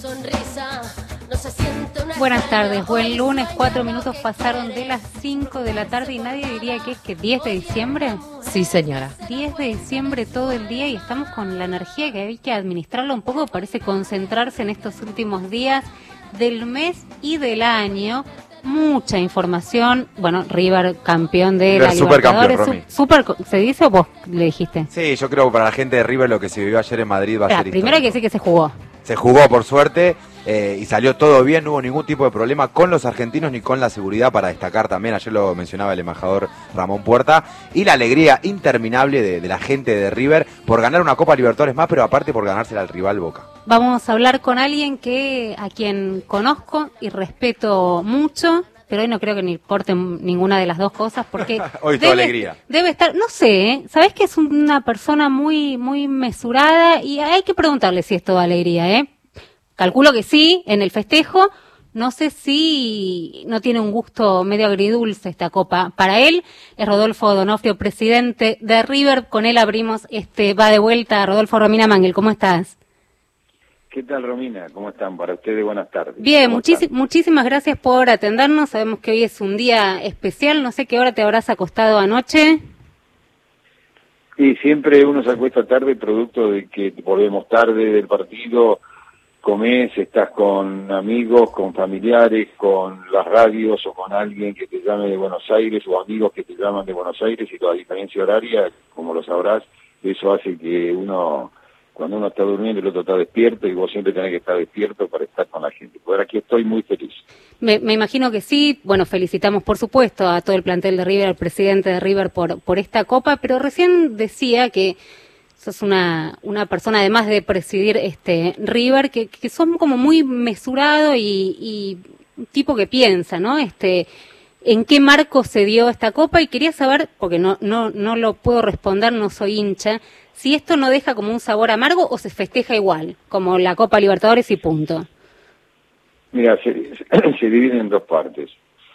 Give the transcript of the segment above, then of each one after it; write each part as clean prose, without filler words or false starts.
Buenas tardes, buen lunes, 4 minutos pasaron de las 5 de la tarde y nadie diría que es que 10 de diciembre. Sí, señora. 10 de diciembre todo el día y estamos con la energía que hay que administrarla un poco, parece concentrarse en estos últimos días del mes y del año. Mucha información. Bueno, River campeón de la Libertadores. Super, ¿se dice o vos le dijiste? Sí, yo creo que para la gente de River lo que se vivió ayer en Madrid va a ser histórico. Primero hay que decir que se jugó. Se jugó por suerte y salió todo bien, no hubo ningún tipo de problema con los argentinos ni con la seguridad, para destacar también, ayer lo mencionaba el embajador Ramón Puerta, y la alegría interminable de la gente de River por ganar una Copa Libertadores más, pero aparte por ganársela al rival Boca. Vamos a hablar con alguien a quien conozco y respeto mucho, pero hoy no creo que ni importe ninguna de las dos cosas, porque hoy toda alegría. Debe estar, no sé, sabés que es una persona muy muy mesurada y hay que preguntarle si es toda alegría, Calculo que sí, en el festejo. No sé si no tiene un gusto medio agridulce esta copa. Para él es Rodolfo D'Onofrio, presidente de River. Con él abrimos va de vuelta. Rodolfo, Romina Mangel, ¿cómo estás? ¿Qué tal, Romina? ¿Cómo están? Para ustedes, buenas tardes. Bien, muchísimas gracias por atendernos. Sabemos que hoy es un día especial. No sé qué hora te habrás acostado anoche. Y siempre uno se acuesta tarde, producto de que volvemos tarde del partido, comés, estás con amigos, con familiares, con las radios o con alguien que te llame de Buenos Aires o amigos que te llaman de Buenos Aires, y la diferencia horaria, como lo sabrás, eso hace que cuando uno está durmiendo el otro está despierto, y vos siempre tenés que estar despierto para estar con la gente. Por aquí estoy muy feliz. Me imagino que sí. Bueno, felicitamos por supuesto a todo el plantel de River, al presidente de River por esta copa, pero recién decía que sos una persona, además de presidir River, que son como muy mesurado y un tipo que piensa, ¿no? ¿En qué marco se dio esta copa? Y quería saber, porque no lo puedo responder, no soy hincha, si esto no deja como un sabor amargo o se festeja igual, como la Copa Libertadores y punto. Mira, se divide en dos partes.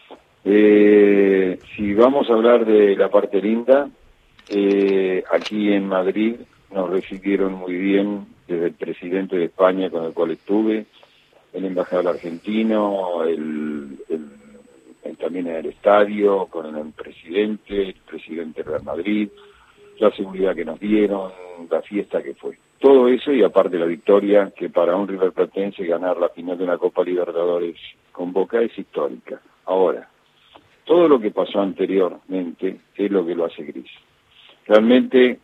Si vamos a hablar de la parte linda, aquí en Madrid nos recibieron muy bien desde el presidente de España, con el cual estuve, el embajador argentino, también en el estadio, con el presidente de Real Madrid, la seguridad que nos dieron, la fiesta que fue. Todo eso, y aparte la victoria, que para un River Platense ganar la final de una Copa Libertadores con Boca es histórica. Ahora, todo lo que pasó anteriormente es lo que lo hace gris. Realmente,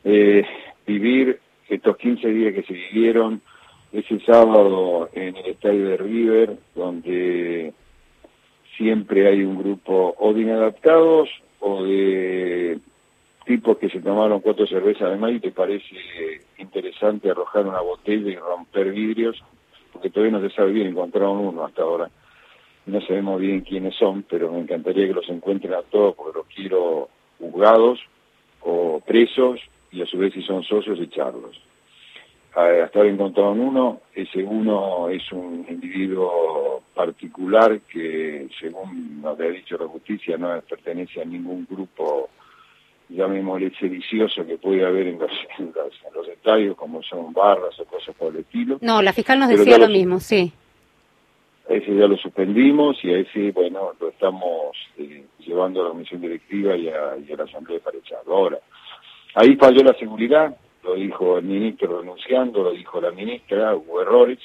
vivir estos 15 días que se vivieron ese sábado en el estadio de River, donde siempre hay un grupo o de inadaptados o de tipos que se tomaron 4 cervezas de más, y te parece interesante arrojar una botella y romper vidrios, porque todavía no se sabe bien, encontraron uno hasta ahora. No sabemos bien quiénes son, pero me encantaría que los encuentren a todos, porque los quiero juzgados o presos, y a su vez, si son socios, echarlos. Hasta ahora encontraron uno. Ese uno es un individuo particular que, según nos ha dicho la justicia, no pertenece a ningún grupo, llamémosle sedicioso, que puede haber en los estadios, como son barras o cosas por el estilo. No, la fiscal nos decía lo mismo, sí. A ese ya lo suspendimos, y a ese, bueno, lo estamos llevando a la comisión directiva y a la asamblea para echarlo. Ahora, ahí falló la seguridad, lo dijo el ministro renunciando, lo dijo la ministra, hubo errores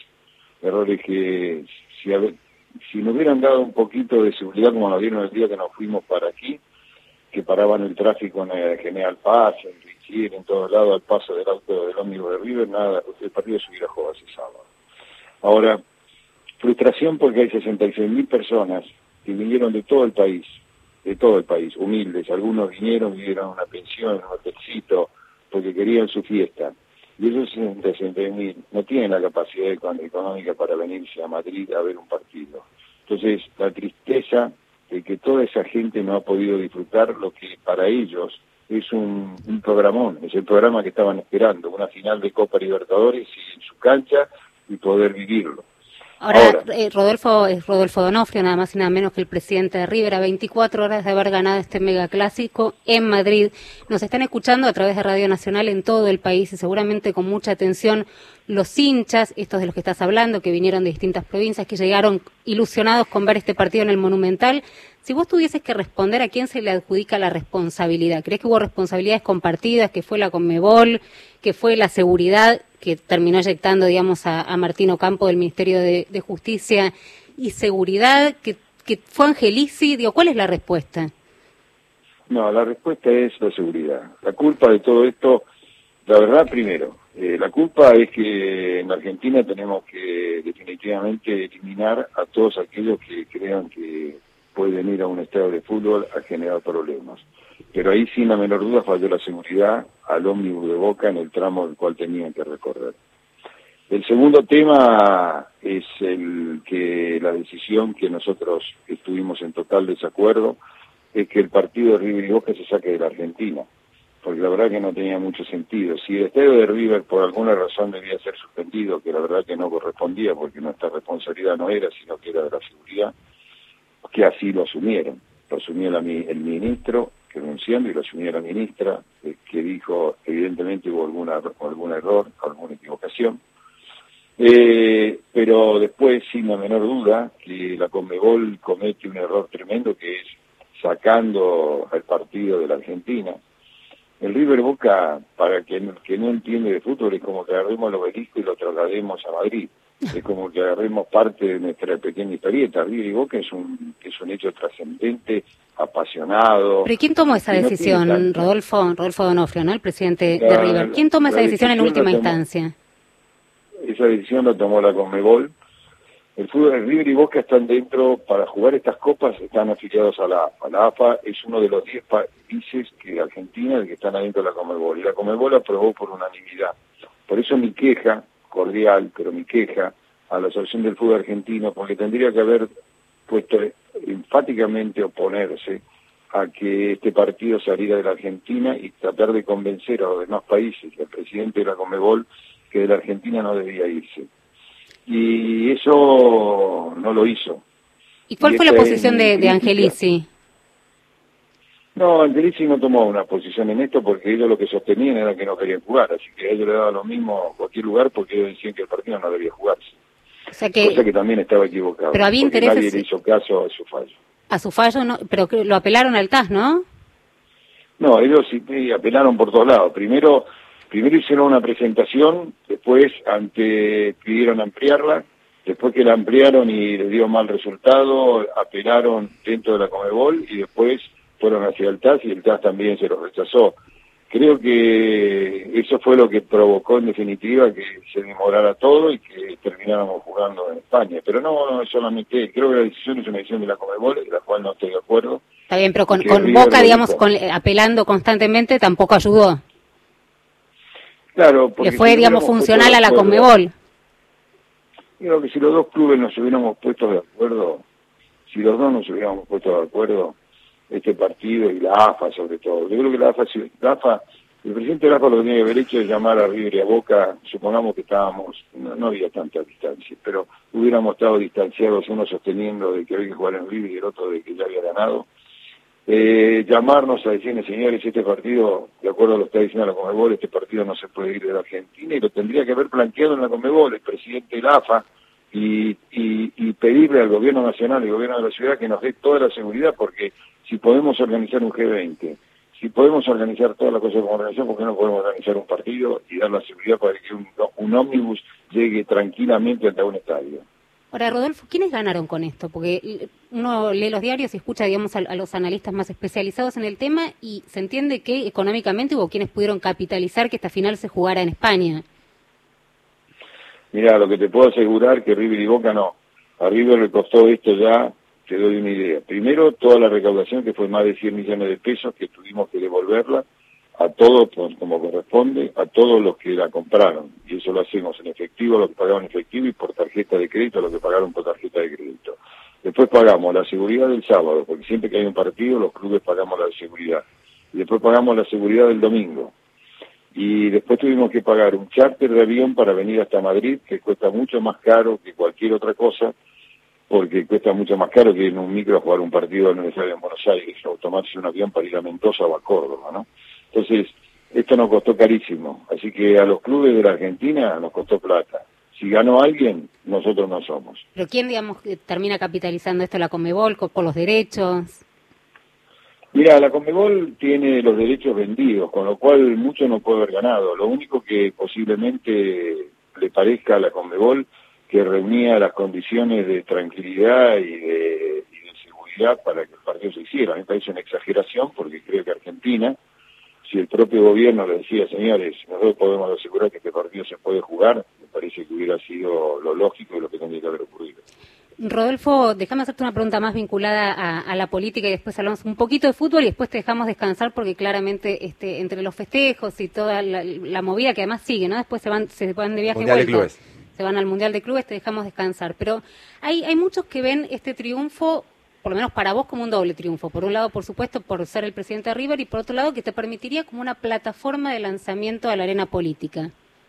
que si nos hubieran dado un poquito de seguridad como nos dieron el día que nos fuimos para aquí, que paraban el tráfico en el General Paz, en Richier, en todos lados, al paso del auto del ómnibus de River, nada, el partido se hubiera jugado ese sábado. Ahora, frustración porque hay 66.000 personas que vinieron de todo el país, humildes. Algunos vivieron una pensión, un hotelcito, porque querían su fiesta. Y esos 66.000 no tienen la capacidad económica para venirse a Madrid a ver un partido. Entonces, la tristeza de que toda esa gente no ha podido disfrutar lo que para ellos es un programón, es el programa que estaban esperando, una final de Copa Libertadores y en su cancha, y poder vivirlo. Ahora, Rodolfo D'Onofrio, nada más y nada menos que el presidente de River, a 24 horas de haber ganado este megaclásico en Madrid. Nos están escuchando a través de Radio Nacional en todo el país y seguramente con mucha atención los hinchas, estos de los que estás hablando, que vinieron de distintas provincias, que llegaron ilusionados con ver este partido en el Monumental. Si vos tuvieses que responder, ¿a quién se le adjudica la responsabilidad? ¿Crees que hubo responsabilidades compartidas, que fue la Conmebol, que fue la seguridad, que terminó eyectando, digamos, a Martín Ocampo del Ministerio de Justicia y Seguridad, que fue Angelici? Digo, ¿cuál es la respuesta? No, la respuesta es la seguridad. La culpa de todo esto, la verdad, primero, la culpa es que en Argentina tenemos que definitivamente eliminar a todos aquellos que crean que pueden ir a un estadio de fútbol a generar problemas. Pero ahí, sin la menor duda, falló la seguridad al ómnibus de Boca en el tramo del cual tenían que recorrer. El segundo tema es la decisión que nosotros estuvimos en total desacuerdo, es que el partido de River y Boca se saque de la Argentina, porque la verdad que no tenía mucho sentido. Si el estadio de River por alguna razón debía ser suspendido, que la verdad que no correspondía, porque nuestra responsabilidad no era, sino que era de la seguridad, que así lo asumieron. Lo asumió el ministro, que renunciando, y lo asumió la ministra, que dijo, evidentemente hubo algún error, alguna equivocación. Pero después, sin la menor duda, que la Conmebol comete un error tremendo, que es sacando al partido de la Argentina. El River Boca, para que no entiende de fútbol, es como que agarremos el obelisco y lo traslademos a Madrid. Es como que agarremos parte de nuestra pequeña historieta. River y Boca es un hecho trascendente, apasionado. ¿Pero quién tomó esa decisión? Rodolfo D'Onofrio, ¿no? El presidente de River. ¿Quién toma esa decisión en última instancia? Esa decisión la tomó la Conmebol. El fútbol de River y Boca están dentro, para jugar estas copas, están afiliados a la AFA. La AFA es uno de los 10 países que Argentina, que están adentro de la Conmebol. Y la Conmebol aprobó por unanimidad. Por eso mi queja, cordial, pero mi queja a la Asociación del Fútbol Argentino, porque tendría que haber puesto enfáticamente oponerse a que este partido saliera de la Argentina y tratar de convencer a los demás países, al presidente de la Conmebol, que de la Argentina no debía irse. Y eso no lo hizo. ¿Y cuál fue la posición de Angelici? No, Angelici no tomó una posición en esto porque ellos lo que sostenían era que no querían jugar, así que a ellos le daban lo mismo a cualquier lugar porque ellos decían que el partido no debía jugarse. O sea que, cosa que también estaba equivocado. Pero había intereses. Nadie le hizo caso a su fallo. A su fallo, no, pero lo apelaron al TAS, ¿no? No, ellos sí apelaron por todos lados. Primero hicieron una presentación, después pidieron ampliarla, después que la ampliaron y les dio mal resultado, apelaron dentro de la Conmebol y después fueron hacia el TAS y el TAS también se lo rechazó. Creo que eso fue lo que provocó en definitiva que se demorara todo y que termináramos jugando en España. Pero no es solamente, creo que la decisión es una decisión de la Conmebol, de la cual no estoy de acuerdo. Está bien, pero con Boca, digamos, apelando constantemente tampoco ayudó. Claro, porque le fue, digamos, funcional a la Conmebol. Creo que si los dos clubes nos hubiéramos puesto de acuerdo, este partido y la AFA sobre todo. Yo creo que la AFA, el presidente de la AFA lo que tenía que haber hecho es llamar a River y a Boca, supongamos que no había tanta distancia, pero hubiéramos estado distanciados, uno sosteniendo de que había que jugar en River y el otro de que ya había ganado. Llamarnos a decirle, señores, este partido, de acuerdo a lo que está diciendo la Conmebol, este partido no se puede ir de la Argentina, y lo tendría que haber planteado en la Conmebol el presidente de la AFA, y pedirle al gobierno nacional y al gobierno de la ciudad que nos dé toda la seguridad, porque si podemos organizar un G20, si podemos organizar todas las cosas como organización, ¿por qué no podemos organizar un partido y dar la seguridad para que un ómnibus llegue tranquilamente hasta un estadio? Ahora, Rodolfo, ¿quiénes ganaron con esto? Porque uno lee los diarios y escucha, digamos, a los analistas más especializados en el tema y se entiende que económicamente hubo quienes pudieron capitalizar que esta final se jugara en España. Mira, lo que te puedo asegurar que River y Boca no. A River le costó esto ya, te doy una idea. Primero, toda la recaudación, que fue más de 100 millones de pesos, que tuvimos que devolverla a todos, pues, como corresponde, a todos los que la compraron. Y eso lo hacemos en efectivo, lo que pagaron en efectivo, y por tarjeta de crédito, lo que pagaron por tarjeta de crédito. Después pagamos la seguridad del sábado, porque siempre que hay un partido, los clubes pagamos la seguridad. Y después pagamos la seguridad del domingo. y después tuvimos que pagar un charter de avión para venir hasta Madrid, que cuesta mucho más caro que cualquier otra cosa, porque cuesta mucho más caro que en un micro jugar un partido en Universidad de Buenos Aires, o tomarse un avión para ir a Mendoza o a Córdoba, ¿no? Entonces, esto nos costó carísimo, así que a los clubes de la Argentina nos costó plata. Si ganó alguien, nosotros no somos. ¿Pero quién, digamos, termina capitalizando esto, la Conmebol, por los derechos? Mira, la Conmebol tiene los derechos vendidos, con lo cual mucho no puede haber ganado. Lo único que posiblemente le parezca a la Conmebol que reunía las condiciones de tranquilidad y de seguridad para que el partido se hiciera. A mí me parece una exageración porque creo que Argentina, si el propio gobierno le decía, señores, nosotros podemos asegurar que este partido se puede jugar, me parece que hubiera sido lo lógico y lo que tendría que haber ocurrido. Rodolfo, déjame hacerte una pregunta más vinculada a la política y después hablamos un poquito de fútbol y después te dejamos descansar porque claramente entre los festejos y toda la movida que además sigue, ¿no? Después se van de viaje Mundial de vuelto. Clubes. Se van al Mundial de Clubes, te dejamos descansar. Pero hay muchos que ven este triunfo, por lo menos para vos, como un doble triunfo. Por un lado, por supuesto, por ser el presidente de River y por otro lado, que te permitiría como una plataforma de lanzamiento a la arena política.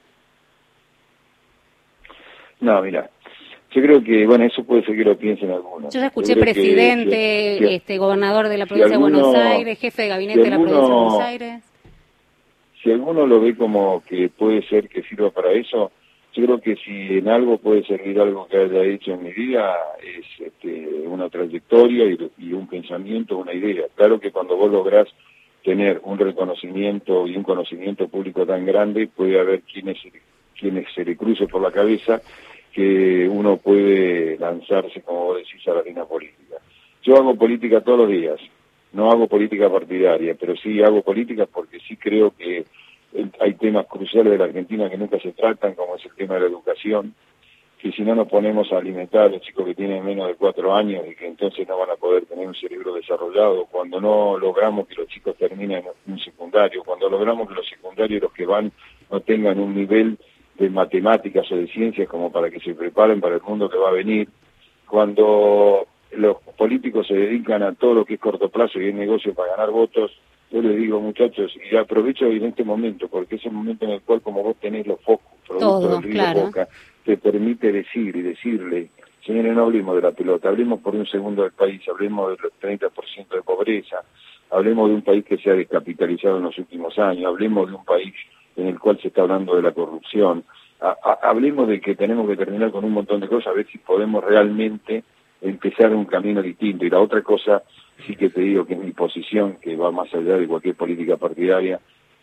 No, mira, yo creo que, bueno, eso puede ser que lo piensen algunos. Yo ya escuché presidente, gobernador de la provincia de Buenos Aires, jefe de gabinete de la provincia de Buenos Aires. Si alguno lo ve como que puede ser que sirva para eso, yo creo que si en algo puede servir algo que haya hecho en mi vida es una trayectoria y un pensamiento, una idea. Claro que cuando vos lográs tener un reconocimiento y un conocimiento público tan grande, puede haber quienes se le cruce por la cabeza que uno puede lanzarse, como vos decís, a la arena política. Yo hago política todos los días, no hago política partidaria, pero sí hago política porque sí creo que hay temas cruciales de la Argentina que nunca se tratan, como es el tema de la educación, que si no nos ponemos a alimentar a los chicos que tienen menos de 4 años y que entonces no van a poder tener un cerebro desarrollado, cuando no logramos que los chicos terminen un secundario, cuando logramos que los secundarios, los que van, no tengan un nivel de matemáticas o de ciencias como para que se preparen para el mundo que va a venir, cuando los políticos se dedican a todo lo que es corto plazo y es negocio para ganar votos, yo les digo, muchachos, y aprovecho en este momento, porque es el momento en el cual, como vos tenés los focos, producto del río Boca, te permite decir y decirle, señores, no hablemos de la pelota, hablemos por un segundo del país, hablemos del 30% de pobreza, hablemos de un país que se ha descapitalizado en los últimos años, hablemos de un país en el cual se está hablando de la corrupción, hablemos de que tenemos que terminar con un montón de cosas, a ver si podemos realmente empezar un camino distinto. Y la otra cosa, sí que te digo que es mi posición, que va más allá de cualquier política partidaria,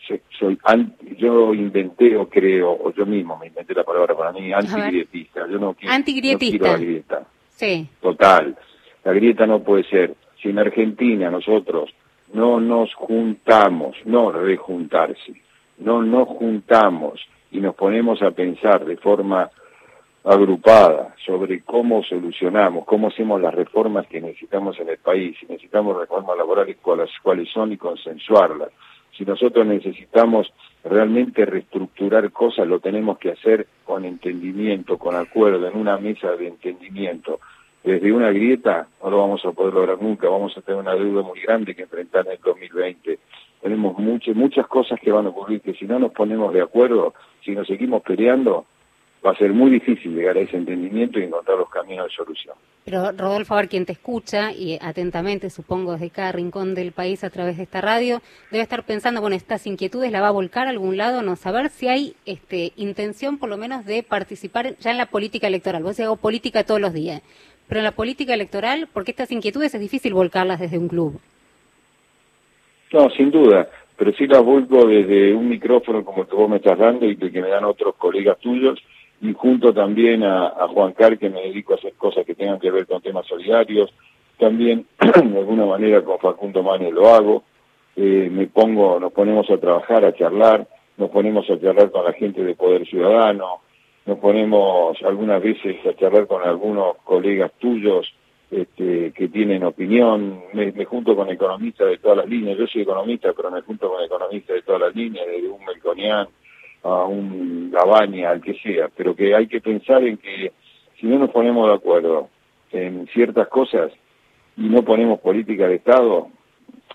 yo inventé o creo, o yo mismo me inventé la palabra para mí, antigrietista. Yo no quiero la grieta. Sí. Total. La grieta no puede ser. Si en Argentina nosotros no nos juntamos, no rejuntarse, no nos juntamos y nos ponemos a pensar de forma agrupada sobre cómo solucionamos, cómo hacemos las reformas que necesitamos en el país, si necesitamos reformas laborales, cuáles son y consensuarlas. Si nosotros necesitamos realmente reestructurar cosas, lo tenemos que hacer con entendimiento, con acuerdo, en una mesa de entendimiento. Desde una grieta no lo vamos a poder lograr nunca, vamos a tener una deuda muy grande que enfrentar en el 2020. Tenemos muchas cosas que van a ocurrir, que si no nos ponemos de acuerdo, si nos seguimos peleando, va a ser muy difícil llegar a ese entendimiento y encontrar los caminos de solución. Pero, Rodolfo, a ver, quien te escucha, y atentamente, supongo, desde cada rincón del país a través de esta radio, debe estar pensando, bueno, estas inquietudes la va a volcar a algún lado, no saber si hay intención, por lo menos, de participar ya en la política electoral. Vos hago política todos los días, pero en la política electoral, porque estas inquietudes es difícil volcarlas desde un club. No, sin duda, pero sí las vuelco desde un micrófono como el que vos me estás dando y que me dan otros colegas tuyos, y junto también a Juan Car, que me dedico a hacer cosas que tengan que ver con temas solidarios, también de alguna manera con Facundo Manes lo hago, nos ponemos a trabajar, a charlar, nos ponemos a charlar con la gente de Poder Ciudadano, nos ponemos algunas veces a charlar con algunos colegas tuyos que tienen opinión, me junto con economistas de todas las líneas, yo soy economista, pero me junto con economistas de todas las líneas, desde un Melconian a un Labaña, al que sea, pero que hay que pensar en que si no nos ponemos de acuerdo en ciertas cosas y no ponemos política de Estado,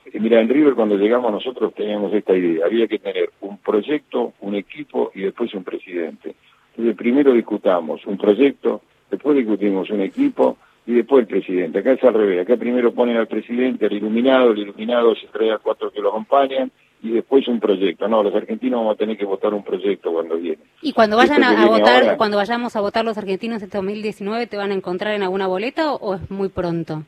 Mira, en River cuando llegamos nosotros teníamos esta idea, había que tener un proyecto, un equipo y después un presidente. Entonces primero discutamos un proyecto, después discutimos un equipo y después el presidente. Acá es al revés, acá primero ponen al presidente, al iluminado, el iluminado se trae a 4 que lo acompañan y después un proyecto. No, los argentinos vamos a tener que votar un proyecto cuando viene. Y cuando vayan a votar, ahora, cuando vayamos a votar los argentinos este 2019, ¿te van a encontrar en alguna boleta o es muy pronto?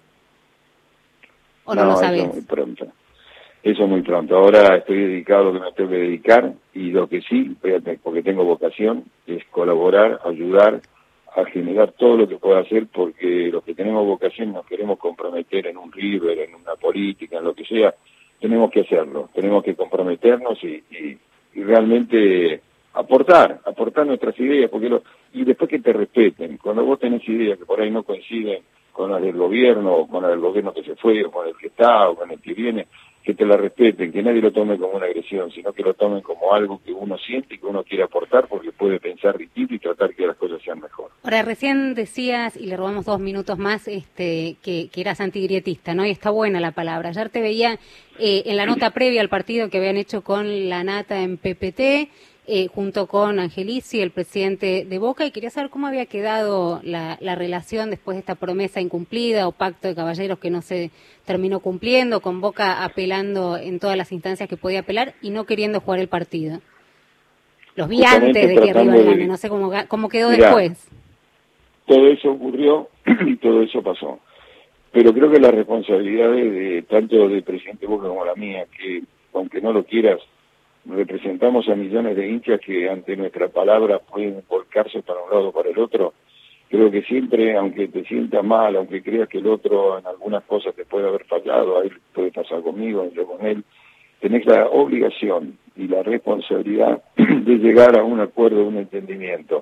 ¿O no lo sabes? Eso es muy pronto. Eso es muy pronto. Ahora estoy dedicado a lo que me tengo que dedicar y lo que sí, porque tengo vocación, es colaborar, ayudar a generar todo lo que pueda hacer, porque los que tenemos vocación nos queremos comprometer en un River, en una política, en lo que sea, tenemos que hacerlo, tenemos que comprometernos y realmente aportar nuestras ideas, porque y después que te respeten. Cuando vos tenés ideas que por ahí no coinciden con las del gobierno, o con las del gobierno que se fue, o con el que está, o con el que viene, que te la respeten, que nadie lo tome como una agresión, sino que lo tomen como algo que uno siente y que uno quiere aportar porque puede pensar distinto y tratar que las cosas sean mejor. Ahora, recién decías, y le robamos 2 minutos más, que eras antigrietista, ¿no? Y está buena la palabra. Ayer te veía en la nota previa al partido que habían hecho con la Nata en PPT, junto con Angelici, el presidente de Boca, y quería saber cómo había quedado la relación después de esta promesa incumplida o pacto de caballeros que no se terminó cumpliendo, con Boca apelando en todas las instancias que podía apelar y no queriendo jugar el partido. Los vi antes de que River gane, no sé cómo quedó después. Todo eso ocurrió y todo eso pasó. Pero creo que las responsabilidades de tanto del presidente Boca como la mía, que aunque no lo quieras, representamos a millones de hinchas que ante nuestra palabra pueden volcarse para un lado o para el otro. Creo que siempre, aunque te sientas mal, aunque creas que el otro en algunas cosas te puede haber fallado, a él puede pasar conmigo, yo con él, tenés la obligación y la responsabilidad de llegar a un acuerdo, un entendimiento,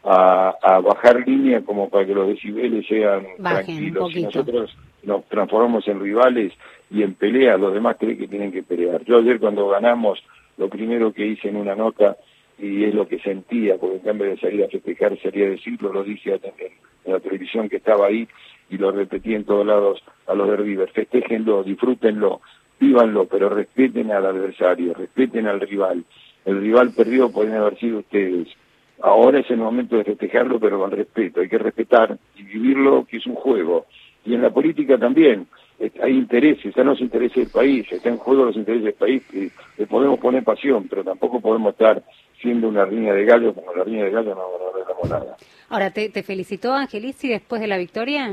a bajar línea como para que los decibeles sean tranquilos. Si nosotros nos transformamos en rivales y en peleas, los demás creen que tienen que pelear. Yo ayer cuando ganamos, lo primero que hice en una nota, y es lo que sentía, porque en cambio de salir a festejar, salía a decirlo, lo dije en la televisión que estaba ahí, y lo repetí en todos lados a los de River: festéjenlo, disfrútenlo, vívanlo, pero respeten al adversario, respeten al rival. El rival perdió, pueden haber sido ustedes. Ahora es el momento de festejarlo, pero con respeto. Hay que respetar y vivirlo, que es un juego. Y en la política también. Hay intereses, están los intereses del país, están en juego los intereses del país, que le podemos poner pasión, pero tampoco podemos estar siendo una riña de gallo, como la riña de gallo no arreglamos nada. Ahora, ¿te felicitó Angelici después de la victoria?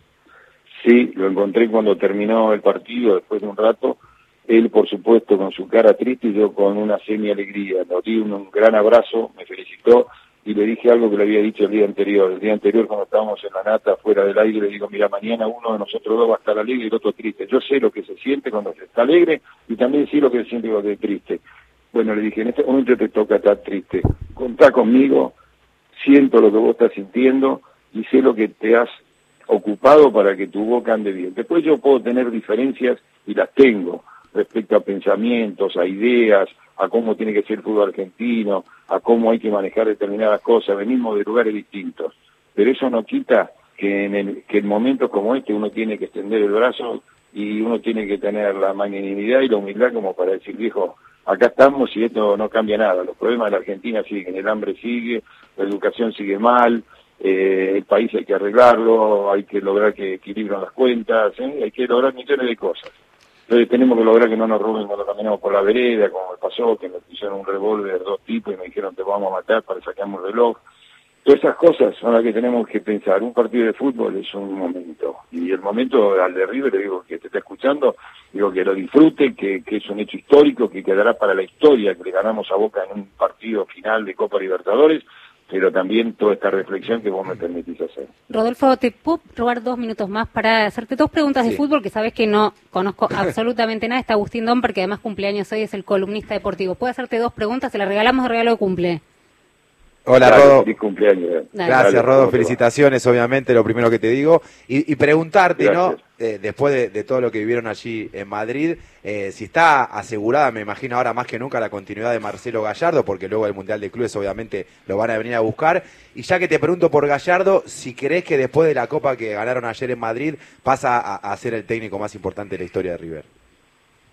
Sí, lo encontré cuando terminó el partido, después de un rato. Él, por supuesto, con su cara triste y yo con una semi-alegría. Nos di un gran abrazo, me felicitó y le dije algo que le había dicho el día anterior. El día anterior, cuando estábamos en la Nata, fuera del aire, le digo: mira, mañana uno de nosotros dos va a estar alegre y el otro triste. Yo sé lo que se siente cuando se está alegre y también sé lo que se siente cuando se está triste. Bueno, le dije: en este momento te toca estar triste. Contá conmigo, siento lo que vos estás sintiendo y sé lo que te has ocupado para que tu Boca ande bien. Después yo puedo tener diferencias, y las tengo, respecto a pensamientos, a ideas, a cómo tiene que ser el fútbol argentino, a cómo hay que manejar determinadas cosas. Venimos de lugares distintos, pero eso no quita que en momentos como este uno tiene que extender el brazo y uno tiene que tener la magnanimidad y la humildad como para decir: viejo, acá estamos y esto no cambia nada. Los problemas de la Argentina siguen, el hambre sigue, la educación sigue mal, el país hay que arreglarlo, hay que lograr que equilibren las cuentas, hay que lograr millones de cosas. Entonces tenemos que lograr que no nos roben cuando caminamos por la vereda, como me pasó, que me pusieron un revólver 2 tipos y me dijeron: te vamos a matar para sacarme el reloj. Todas esas cosas son las que tenemos que pensar. Un partido de fútbol es un momento, y el momento al de River, le digo que te está escuchando, digo que lo disfrute, que es un hecho histórico, que quedará para la historia, que le ganamos a Boca en un partido final de Copa Libertadores, pero también toda esta reflexión que vos me permitís hacer. Rodolfo, ¿te puedo robar 2 minutos más para hacerte 2 preguntas de fútbol, que sabes que no conozco absolutamente nada? Está Agustín Domper, que además cumpleaños hoy, es el columnista deportivo. ¿Puedo hacerte 2 preguntas? Se las regalamos de regalo de cumple. Hola, Rodo. Feliz cumpleaños. Gracias, Rodo. Felicitaciones, obviamente, lo primero que te digo. Y preguntarte, gracias, ¿no? Después de todo lo que vivieron allí en Madrid, si está asegurada, me imagino ahora más que nunca, la continuidad de Marcelo Gallardo, porque luego el Mundial de Clubes obviamente lo van a venir a buscar. Y ya que te pregunto por Gallardo, si crees que después de la Copa que ganaron ayer en Madrid, pasa a ser el técnico más importante de la historia de River.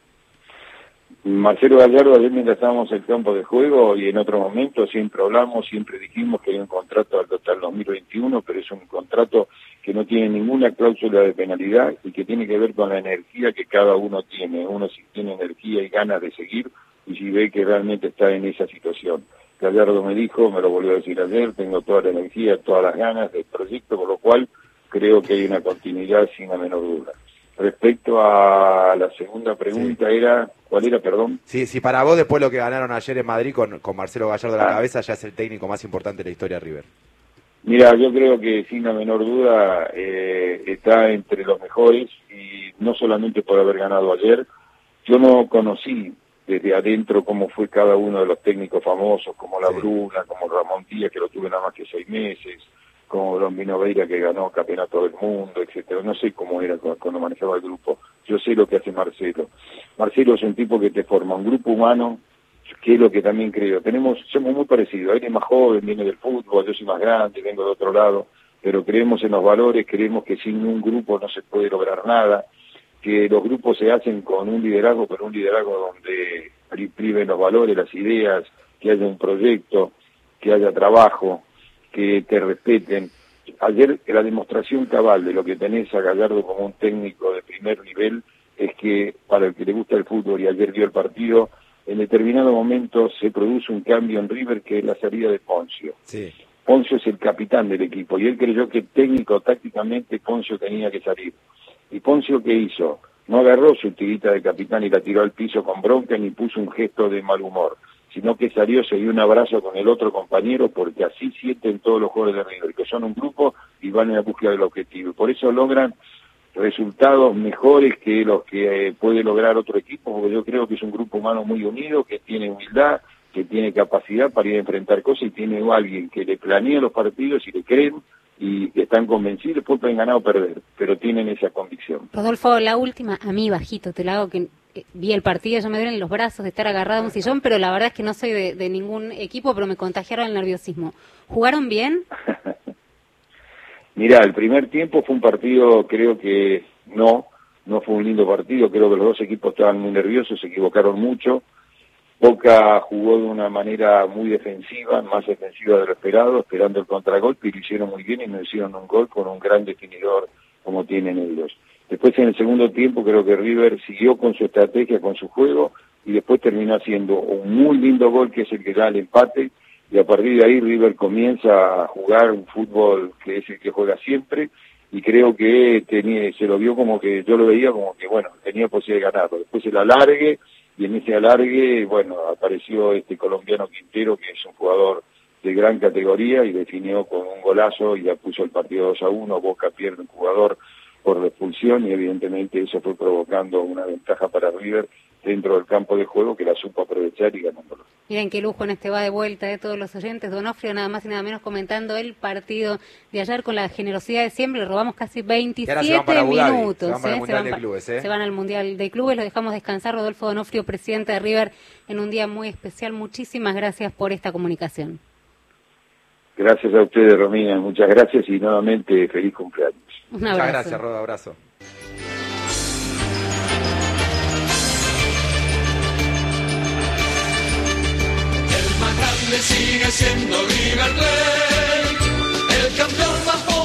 Marcelo Gallardo, ayer mientras estábamos en el campo de juego y en otro momento siempre hablamos, siempre dijimos que hay un contrato hasta el 2021, pero es un contrato que no tiene ninguna cláusula de penalidad y que tiene que ver con la energía que cada uno tiene. Uno si tiene energía y ganas de seguir y si ve que realmente está en esa situación. Gallardo me dijo, me lo volvió a decir ayer, tengo toda la energía, todas las ganas del proyecto, por lo cual creo que hay una continuidad sin la menor duda. Respecto a la segunda pregunta, ¿cuál era, perdón? Sí, si para vos después lo que ganaron ayer en Madrid con Marcelo Gallardo a la cabeza ya es el técnico más importante de la historia de River. Mira, yo creo que sin la menor duda está entre los mejores y no solamente por haber ganado ayer. Yo no conocí desde adentro cómo fue cada uno de los técnicos famosos, como La Bruna, como Ramón Díaz, que lo tuve nada más que 6 meses, como Dombino Veira, que ganó campeonato del mundo, etcétera. No sé cómo era cuando manejaba el grupo. Yo sé lo que hace Marcelo. Marcelo es un tipo que te forma un grupo humano, que es lo que también creo. Somos muy parecidos. Él es más joven, viene del fútbol, yo soy más grande, vengo de otro lado, pero creemos en los valores, creemos que sin un grupo no se puede lograr nada, que los grupos se hacen con un liderazgo, pero un liderazgo donde priven los valores, las ideas, que haya un proyecto, que haya trabajo, que te respeten. Ayer la demostración cabal de lo que tenés a Gallardo como un técnico de primer nivel es que para el que le gusta el fútbol y ayer vio el partido, en determinado momento se produce un cambio en River que es la salida de Poncio. Sí. Poncio es el capitán del equipo y él creyó que técnico tácticamente Poncio tenía que salir. ¿Y Poncio qué hizo? No agarró su tirita de capitán y la tiró al piso con bronca ni puso un gesto de mal humor, sino que salió, se dio un abrazo con el otro compañero, porque así sienten todos los jugadores de River, que son un grupo y van en la búsqueda del objetivo. Por eso logran resultados mejores que los que puede lograr otro equipo, porque yo creo que es un grupo humano muy unido, que tiene humildad, que tiene capacidad para ir a enfrentar cosas y tiene alguien que le planea los partidos y le creen y que están convencidos, después pueden ganar o perder, pero tienen esa convicción. Rodolfo, la última, a mí bajito, te la hago que vi el partido, yo me duelen los brazos de estar agarrado a un sillón, pero la verdad es que no soy de ningún equipo, pero me contagiaron el nerviosismo. ¿Jugaron bien? Mirá, el primer tiempo fue un partido, creo que no fue un lindo partido, creo que los dos equipos estaban muy nerviosos, se equivocaron mucho. Boca jugó de una manera muy defensiva, más defensiva de lo esperado, esperando el contragolpe, y lo hicieron muy bien y nos hicieron un gol con un gran definidor como tienen ellos. Después en el segundo tiempo creo que River siguió con su estrategia, con su juego, y después terminó haciendo un muy lindo gol que es el que da el empate, y a partir de ahí River comienza a jugar un fútbol que es el que juega siempre, y creo que se lo vio como que, yo lo veía como que, bueno, tenía posibilidad de ganarlo. Después el alargue, y en ese alargue, bueno, apareció este colombiano Quintero, que es un jugador de gran categoría, y definió con un golazo y ya puso el partido 2-1, Boca pierde un jugador por la expulsión, y evidentemente eso fue provocando una ventaja para River dentro del campo de juego, que la supo aprovechar y ganándolo. Miren qué lujo en este va de vuelta de todos los oyentes. Donofrio, nada más y nada menos, comentando el partido de ayer con la generosidad de siempre. Le robamos casi 27 minutos. Se van al Mundial de Clubes. Lo dejamos descansar. Rodolfo Donofrio, presidente de River, en un día muy especial. Muchísimas gracias por esta comunicación. Gracias a ustedes, Romina. Muchas gracias y nuevamente feliz cumpleaños. Un abrazo. Muchas gracias, Rodo. Abrazo. Sigue siendo River Plate, el campeón más